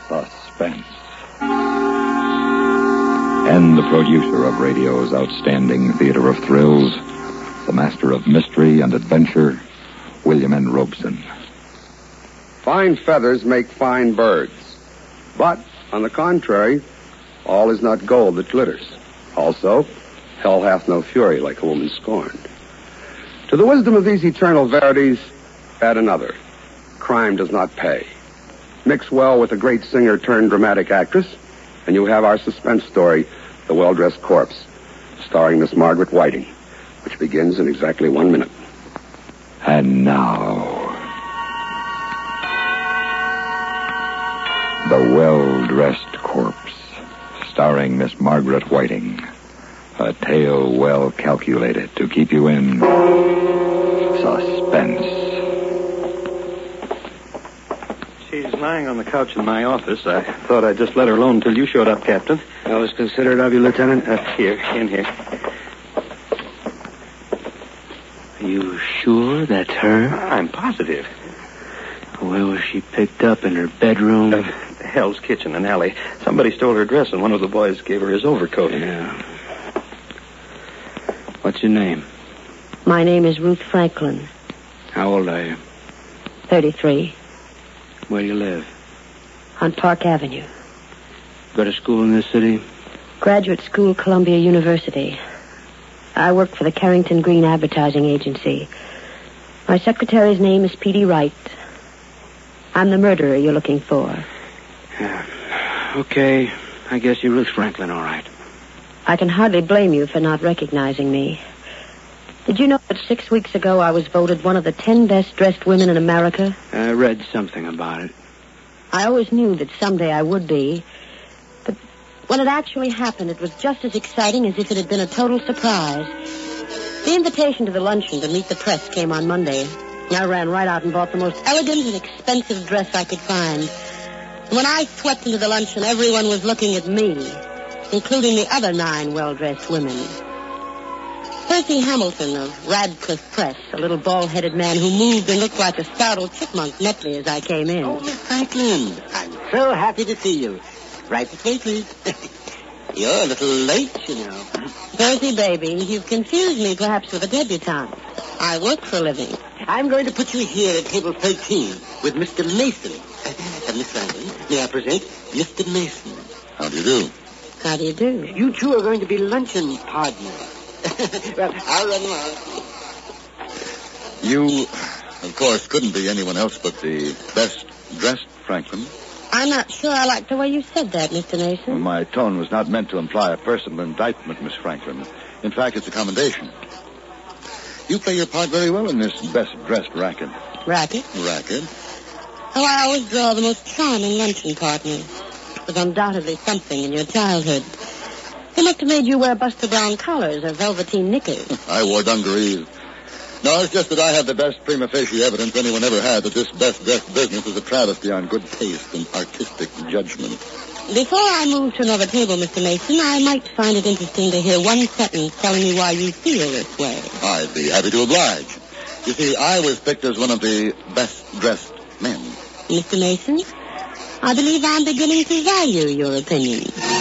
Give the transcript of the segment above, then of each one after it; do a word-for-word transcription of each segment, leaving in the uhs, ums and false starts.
Suspense. And the producer of radio's outstanding theater of thrills, the master of mystery and adventure, William N. Robeson. Fine feathers make fine birds. But, on the contrary, all is not gold that glitters. Also, hell hath no fury like a woman scorned. To the wisdom of these eternal verities, add another. Crime does not pay. Mix well with a great singer turned dramatic actress, and you have our suspense story, The Well-Dressed Corpse, starring Miss Margaret Whiting, which begins in exactly one minute. And now, The Well-Dressed Corpse, starring Miss Margaret Whiting. A tale well calculated to keep you in suspense. She's lying on the couch in my office. I thought I'd just let her alone until you showed up, Captain. That was considerate of you, Lieutenant. Uh, here, in here. Are you sure that's her? I'm positive. Where was she picked up? In her bedroom? Uh, Hell's Kitchen and Alley. Somebody stole her dress, and one of the boys gave her his overcoat. Yeah. What's your name? My name is Ruth Franklin. How old are you? thirty-three. Where do you live? On Park Avenue. Go to school in this city? Graduate school, Columbia University. I work for the Carrington Green Advertising Agency. My secretary's name is Petey Wright. I'm the murderer you're looking for. Yeah. Okay. I guess you're Ruth Franklin, all right. I can hardly blame you for not recognizing me. Did you know that six weeks ago I was voted one of the ten best-dressed women in America? I read something about it. I always knew that someday I would be. But when it actually happened, it was just as exciting as if it had been a total surprise. The invitation to the luncheon to meet the press came on Monday. I ran right out and bought the most elegant and expensive dress I could find. When I swept into the luncheon, everyone was looking at me, including the other nine well-dressed women. Percy Hamilton of Radcliffe Press, a little bald-headed man who moved and looked like a startled chipmunk, met me as I came in. Oh, Miss Franklin, I'm so happy to see you. Right this way, please. You're a little late, you know. Percy, baby, you've confused me perhaps with a debutante. I work for a living. I'm going to put you here at table thirteen with Mister Mason. Uh, Miss Franklin, may I present Mister Mason? How do you do? How do you do? You two are going to be luncheon partners. Well, I'll run along. You, of course, couldn't be anyone else but the best-dressed Franklin. I'm not sure I like the way you said that, Mister Mason. Well, my tone was not meant to imply a personal indictment, Miss Franklin. In fact, it's a commendation. You play your part very well in this best-dressed racket. Racket? Racket. Oh, I always draw the most charming luncheon partners. It was undoubtedly something in your childhood. They must have made you wear Buster Brown collars or velveteen knickers. I wore dungarees. No, it's just that I have the best prima facie evidence anyone ever had that this best-dressed business is a travesty on good taste and artistic judgment. Before I move to another table, Mister Mason, I might find it interesting to hear one sentence telling me why you feel this way. I'd be happy to oblige. You see, I was picked as one of the best-dressed men. Mister Mason, I believe I'm beginning to value your opinion.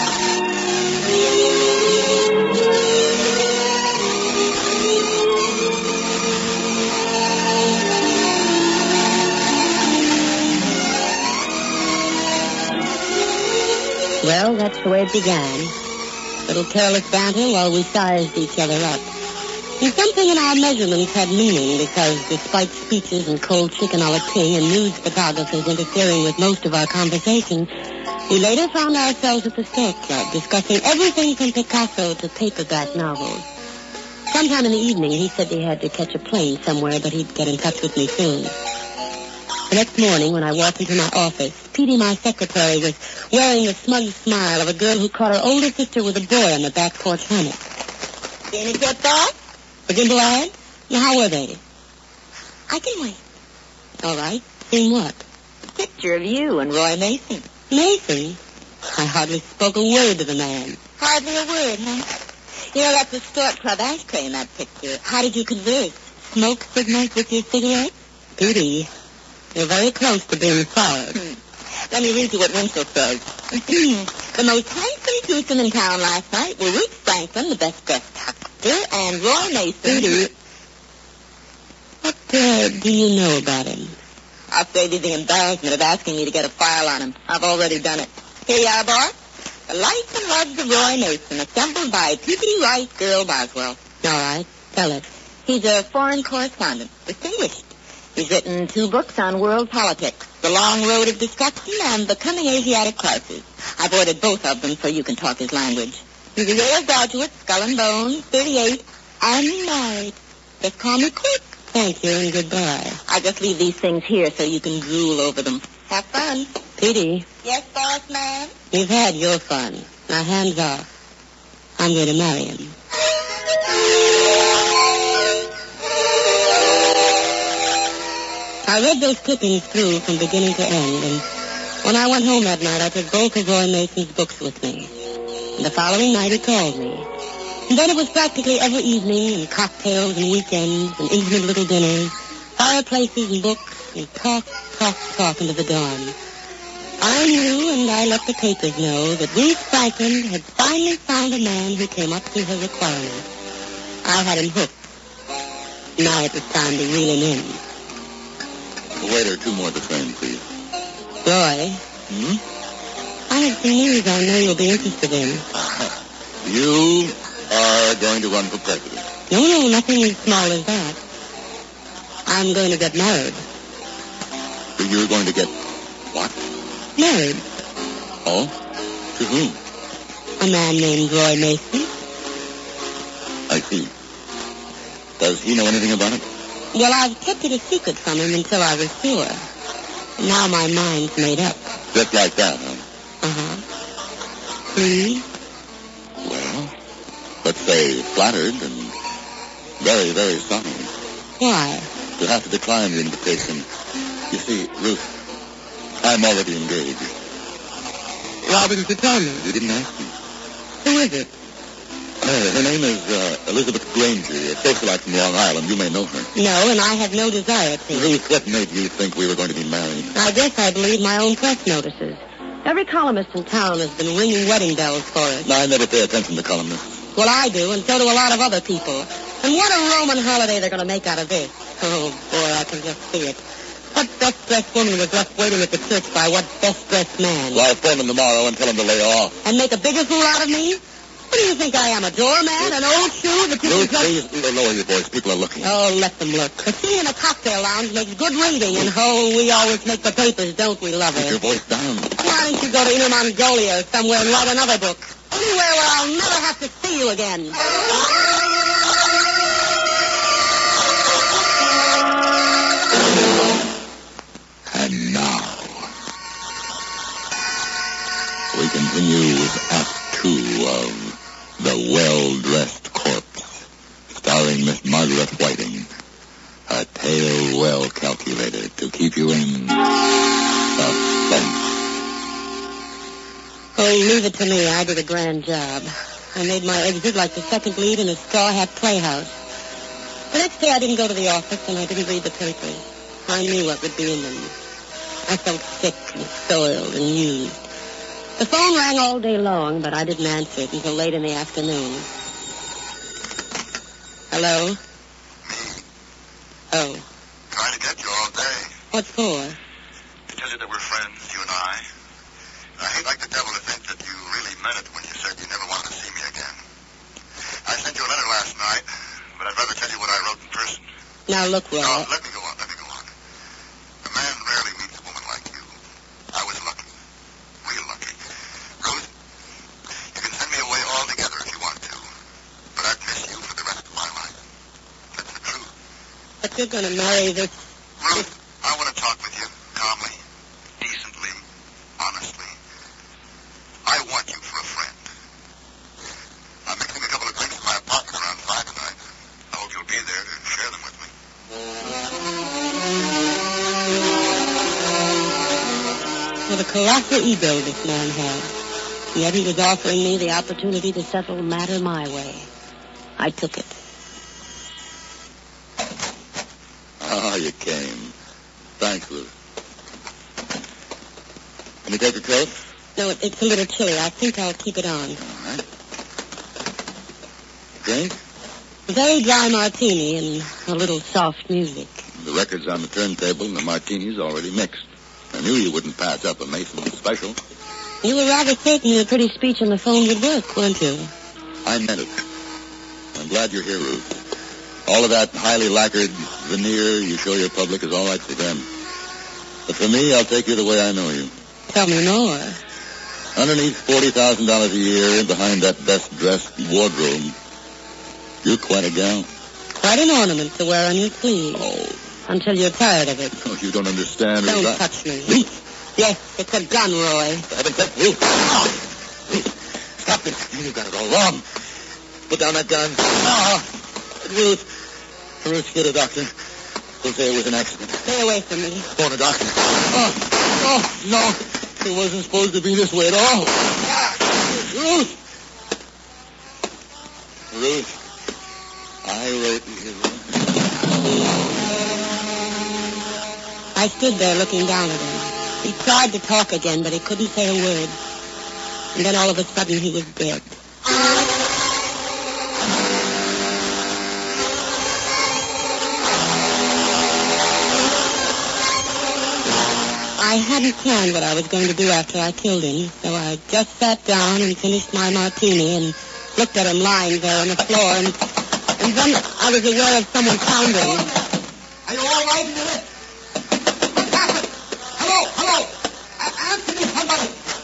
Well, that's the way it began. Little careless banter while we sized each other up. And something in our measurements had meaning because despite speeches and cold chicken a la king and news photographers interfering with most of our conversation, we later found ourselves at the Stork Club discussing everything from Picasso to paperback novels. Sometime in the evening, he said he had to catch a plane somewhere, but he'd get in touch with me soon. The next morning, when I walked into my office, Petey, my secretary, was wearing the smug smile of a girl who caught her older sister with a boy on the back porch hammock. Seen it yet, Bob? The gimbal ad? Now, how were they? I can wait. All right. Seen what? A picture of you and Roy Mason. Mason? I hardly spoke a word to the man. Hardly a word, huh? You know, that's the Stork Club ashtray in that picture. How did you converse? Smoke signals with your cigarette? Petey, you're very close to being fired. Hmm. Let me read you what Winslow says. The most handsome twosome in town last night were Ruth Franklin, the best-dressed huckster, and Roy Mason. What uh, do you know about him? I'll save you the embarrassment of asking me to get a file on him. I've already done it. Here you are, boss. The Life and Loves of Roy Mason, assembled by Peabody Rice Girl Boswell. All right, tell it. He's a foreign correspondent, distinguished. He's written two books on world politics, The Long Road of Destruction and The Coming Asiatic Crisis. I've ordered both of them so you can talk his language. He's a Yale graduate, skull and bones, thirty-eight, unmarried. Just call me Quick. Thank you and goodbye. I'll just leave these things here so you can drool over them. Have fun. Petey. Yes, boss, ma'am? You've had your fun. Now, hands off. I'm going to marry him. I read those clippings through from beginning to end, and when I went home that night, I took both of Roy Mason's books with me. And the following night, he called me. And then it was practically every evening, and cocktails and weekends, and intimate little dinners, fireplaces and books, and talk, talk, talk into the dawn. I knew, and I let the papers know, that Ruth Franklin had finally found a man who came up to her requirements. I had him hooked. Now it was time to reel him in. Waiter, two more at the train, please. Roy? Hmm? I have some news I know you'll be interested in. You are going to run for president? No, no, nothing as small as that. I'm going to get married. You're going to get what? Married. Oh? To whom? A man named Roy Mason. I see. Does he know anything about it? Well, I've kept it a secret from him until I was sure. Now my mind's made up. Just like that, huh? Uh-huh. Please? Well, let's say flattered and very, very sorry. Why? To have to decline your invitation. You see, Ruth, I'm already engaged. Why didn't you tell me? You didn't ask me. Who is it? Uh, her name is uh, Elizabeth Granger, a socialite from Long Island. You may know her. No, and I have no desire to. Ruth, what made you think we were going to be married? I guess I believe my own press notices. Every columnist in town has been ringing wedding bells for it. I never pay attention to columnists. Well, I do, and so do a lot of other people. And what a Roman holiday they're going to make out of this. Oh, boy, I can just see it. What best-dressed woman was left waiting at the church by what best-dressed man? Well, I'll phone him tomorrow and tell him to lay off. And make a bigger fool out of me? What do you think I am, a doorman, an old shoe that you Ruth, can... please lower your voice. People are looking. Oh, let them look. A tea in a cocktail lounge makes good reading, and oh, we always make the papers, don't we, lover? Keep your voice down. Why don't you go to Inner Mongolia or somewhere and write another book? Anywhere where I'll never have to see you again. And now, we continue with Act Two of The Well-Dressed Corpse, starring Miss Margaret Whiting. A tale well calculated to keep you in suspense. Oh, leave it to me. I did a grand job. I made my exit like the second lead in a Straw Hat Playhouse. The next day I didn't go to the office and I didn't read the papers. I knew what would be in them. I felt sick and soiled and used. The phone rang all day long, but I didn't answer it until late in the afternoon. Hello? Me. Oh. Trying to get you all day. What for? To tell you that we're friends, you and I. I hate like the devil to think that you really meant it when you said you never wanted to see me again. I sent you a letter last night, but I'd rather tell you what I wrote in person. Now look, Roy. No, let me go on, let me go on. A man rarely meets a woman like you. I was lucky. Real lucky. Ruth, you can send me away altogether if you want to, but I'd miss you for the rest of my life. That's the truth. But you're going to marry this... Ruth, I want to talk with you, calmly, decently, honestly. I want you for a friend. I'm mixing a couple of drinks in my apartment around five tonight. I hope you'll be there to share them with me. What a colossal ego this man had. Yet he was offering me the opportunity to settle the matter my way. I took it. Ah, you came. Thanks, Ruth. Can you take a coat? No, it, it's a little chilly. I think I'll keep it on. All right. Drink? A very dry martini and a little soft music. The record's on the turntable and the martini's already mixed. I knew you wouldn't pass up a Mason special. You were rather certain your pretty speech on the phone would work, weren't you? I meant it. I'm glad you're here, Ruth. All of that highly lacquered veneer you show your public is all right for them. But for me, I'll take you the way I know you. Tell me more. Underneath forty thousand dollars a year, behind that best-dressed wardrobe, you're quite a gal. Quite an ornament to wear on your sleeve. Oh. Until you're tired of it. Oh, you don't understand. Don't Ruth. touch me. Yes, it's a gun, Roy. For heaven's sake, Ruth. Oh. Ruth, stop this. You've got it all wrong. Put down that gun. Oh. Ruth. Ruth, get a doctor. We'll say it was an accident. Stay away from me. Phone a doctor. Oh, oh, no. It wasn't supposed to be this way at all. Ruth. Ruth. I wrote you. I stood there looking down at him. He tried to talk again, but he couldn't say a word. And then all of a sudden he was dead. I hadn't planned what I was going to do after I killed him, so I just sat down and finished my martini and looked at him lying there on the floor, and, and then I was aware of someone pounding. Are you all right, Miller? What happened? Hello, hello. A- answer me, somebody.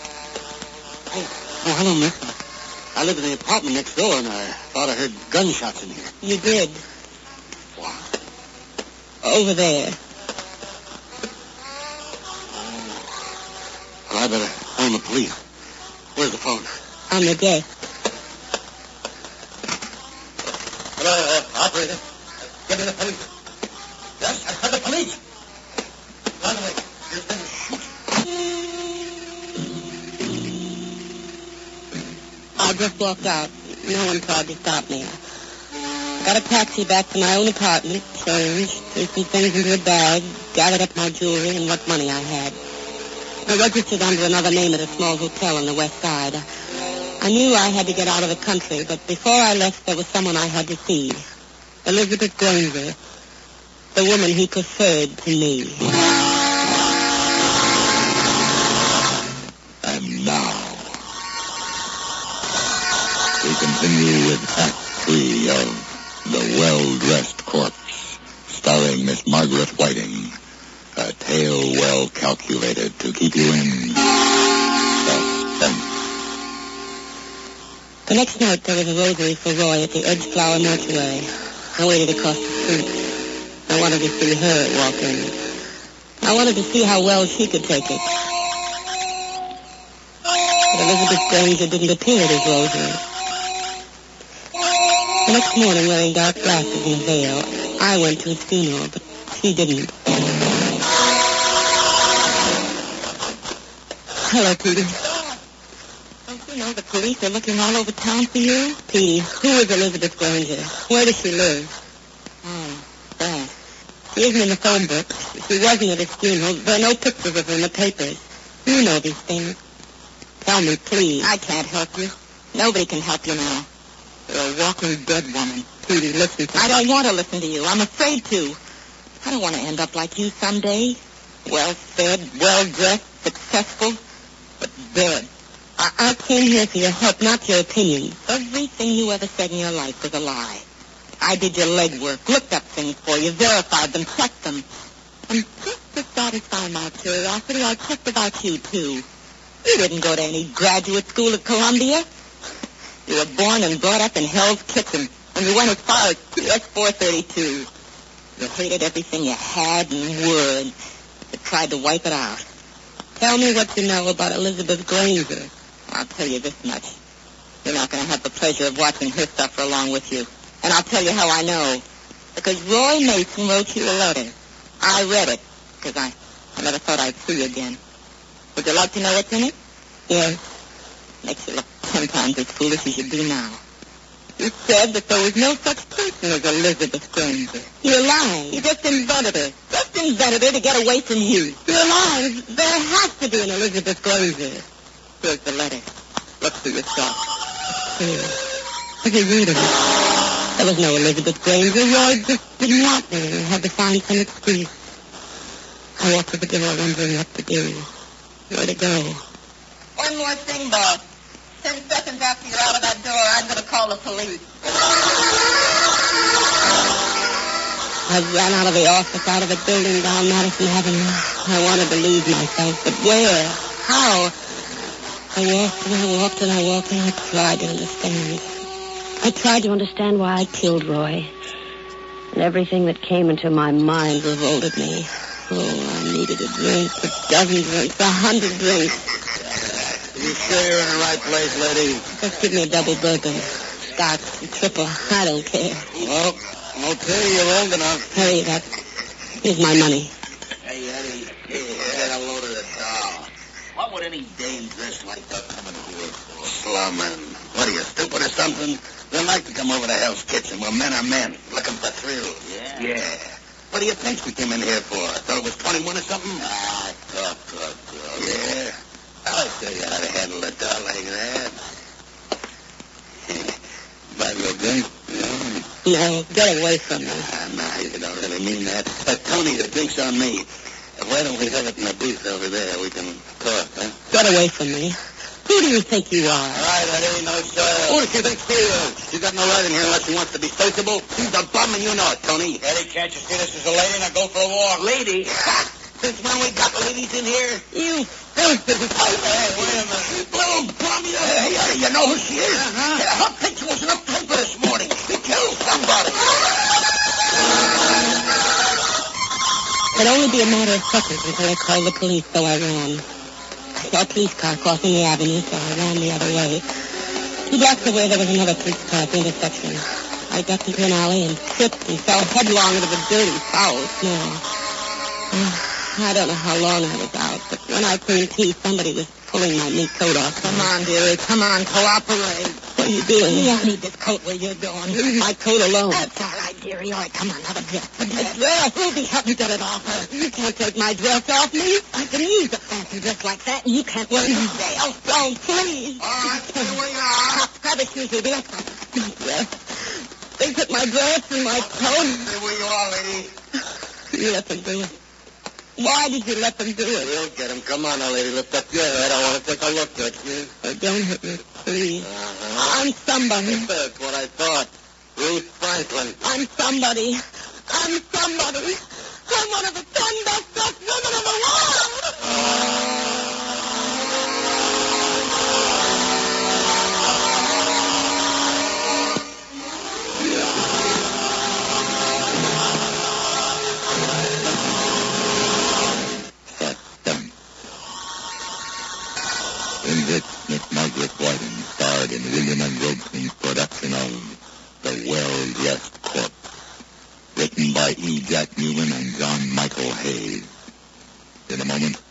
Oh, hello, miss. I live in the apartment next door, and I thought I heard gunshots in here. You did. Wow. Over there. Well, I better phone the police. Where's the phone? On the desk. Hello, uh, operator. Uh, get me the police. Yes, I said the police. By the way, there's been a shoot. I just walked out. No one tried to stop me. I got a taxi back to my own apartment, changed, threw some things into a bag, gathered up my jewelry and what money I had. I registered under another name at a small hotel on the west side. I knew I had to get out of the country, but before I left, there was someone I had to see. Elizabeth Granger, the woman he preferred to me. And now, we continue with Act Three of The Well-Dressed Corpse, starring Miss Margaret Whiting. A tale well calculated to keep you in suspense. The next night, there was a rosary for Roy at the Edgeflower Mortuary. I waited across the street. I wanted to see her walk in. I wanted to see how well she could take it. But Elizabeth Granger didn't appear at his rosary. The next morning, wearing dark glasses and a veil, I went to his funeral, but she didn't. Hello, Petey. Don't you know the police are looking all over town for you? Petey, who is Elizabeth Granger? Where does she live? Oh, that. She isn't in the phone book. She wasn't at his funeral. There are no pictures of her in the papers. You know these things. Tell me, please. I can't help you. Nobody can help you now. You're a walking dead woman. Petey, listen to me. I don't want to listen to you. I'm afraid to. I don't want to end up like you someday. Well-fed, well-dressed, successful, but dead. I, I came here for your help, not your opinion. Everything you ever said in your life was a lie. I did your legwork, looked up things for you, verified them, checked them. And just to satisfy my curiosity, I checked about you, too. You didn't go to any graduate school at Columbia. You were born and brought up in Hell's Kitchen, and you went as far as P S four thirty-two. You hated everything you had and were, and you tried to wipe it out. Tell me what you know about Elizabeth Granger. I'll tell you this much. You're not going to have the pleasure of watching her suffer along with you. And I'll tell you how I know. Because Roy Mason wrote you a letter. I read it, because I, I never thought I'd see you again. Would you like to know what's in it? Yes. Makes you look ten times as foolish as you do now. You said that there was no such person as Elizabeth Granger. You're lying. You just invented her. Just invented her to get away from you. You're lying. There has to be an Elizabeth Glazer. Here's the letter. Look through your stuff. Here. Look at read it. There was no Elizabeth Granger. Roy just didn't want me and had to find some excuse. I walked to the door wondering what to do. Where to go. One more thing, boss. Ten seconds after you're out of that door, I'm going to call the police. I ran out of the office, out of the building down Madison Avenue. I wanted to lose myself, but where? How? I walked and I walked and I walked and I tried to understand. I tried to understand why I killed Roy. And everything that came into my mind revolted me. Oh, I needed a drink, a dozen drinks, a hundred drinks. You sure you're in the right place, lady? Just give me a double bourbon. Scotch, a triple. I don't care. Well, okay, you're old enough. Hurry it up. Here's my money. Hey, Eddie, get a load of the doll. What would any dame dressed like that come in here for? Slumming. What are you, stupid or something? They like to come over to Hell's Kitchen where men are men, looking for thrills. Yeah? Yeah. What do you think we came in here for? I thought it was twenty-one or something? Ah, talk, talk, talk. Yeah. I'll show you how to handle a doll like that. Buy me a drink? No. No, get away from me. Ah, no, you don't really mean that. Uh, Tony, the drink's on me. Uh, why don't we have it in the booth over there? We can talk, huh? Get away from me. Who do you think you are? All right, that ain't no show. Who does she think she is? You got no right in here unless she wants to be sociable. She's a bum and you know it, Tony. Eddie, can't you see this is a lady? Now go for a walk. Lady? Since when we got ladies in here? You filthy... Hey, hey, wait a minute. Little bum, you, hey, hey, you know who she is? Uh-huh. Yeah, her picture was in a paper this morning. She killed somebody. It'd only be a matter of seconds until I called the police, so I ran. I saw a police car crossing the avenue, so I ran the other way. Two blocks away, there was another police car at the intersection. I ducked into an alley and tripped and fell headlong into the dirty, foul snow. I don't know how long I was out, but when I cleaned teeth, somebody was pulling my mink coat off. Come on, dearie. Come on, cooperate. What are you doing? You don't need this coat where you're going. My coat alone. That's all right, dearie. All right, come on, have a dress. A dress? dress? Ruby, help me get it off her. You can't take my dress off me. I can use a fancy dress like that, and you can't wear it all day. Oh, don't, please. All right, stay where you are. Grab a shoes, Ruby. Let's go. My dress. They took my dress and my coat. Stay where you are, lady. You let them do it. Why did you let them do it? We'll get him. Come on now, lady. Lift up your head. I want to take a look at you. Oh, don't hurt me, please. Uh-huh. I'm somebody. That's what I thought. Ruth Franklin. I'm somebody. I'm somebody. I'm one of the ten best dressed women in the world. In this, Miss Margaret Whiting starred in William and Robson's production of The Well-Dressed Corpse, written by E. Jack Newman and John Michael Hayes. In a moment,